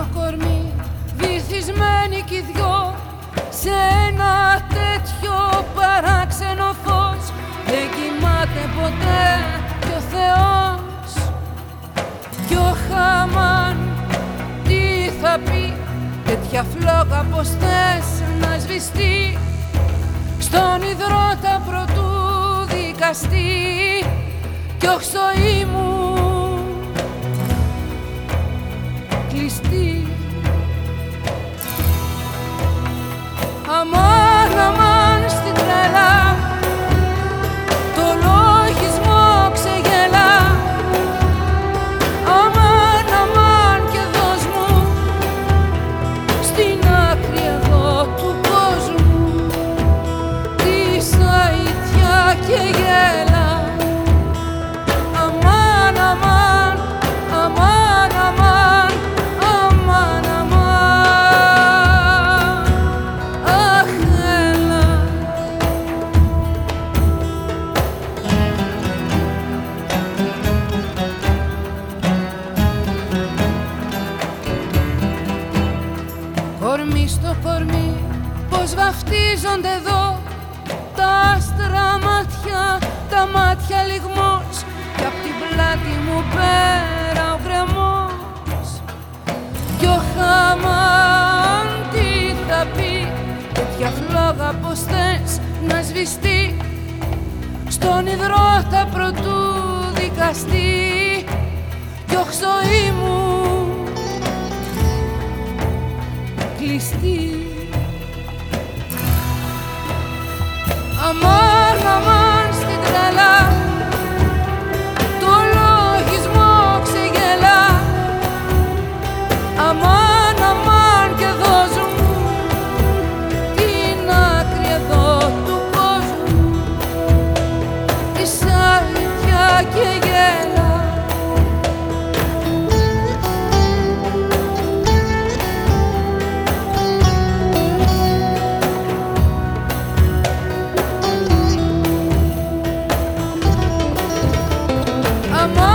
στο κορμί, βυθισμένοι κι οι δυο σε ένα τέτοιο παράξενο φως. Δεν κοιμάται ποτέ κι ο Θεός. Κι ο Χαμάν τι θα πει, τέτοια φλόγα πως θες να σβηστεί, στον υδρότα πρωτού δικαστή, κι όχι ζωή μου κλειστή. Αμάν, αμάν στην τρέλα, το λογισμό ξεγελά. Αμάν, αμάν και δώσ' μου στην άκρη εδώ του κόσμου τη σαϊτιά και γέλα. Αμάν, αμάν, αμάν, αμάν, αμάν, αμάν, αχ, έλα. Κορμί στο κορμί, πως βαφτίζονται εδώ τα άστρα μάτια, τα μάτια λιγμός, κι απ' την πλάτη μου πέρα ο γκρεμός. Κι ο Χαμάν τι θα πει, τέτοια φλόγα πως θες να σβηστεί, στον υδρότα πρωτού δικαστή, κι όχι ζωή μου κλειστή. Αμάν, αμάν στην τρέλα, το λογισμό ξεγελά. Αμάν, αμάν και δώσ' μου την άκρη εδώ του κόσμου τη σαϊτιά και γέλα. Αμάν.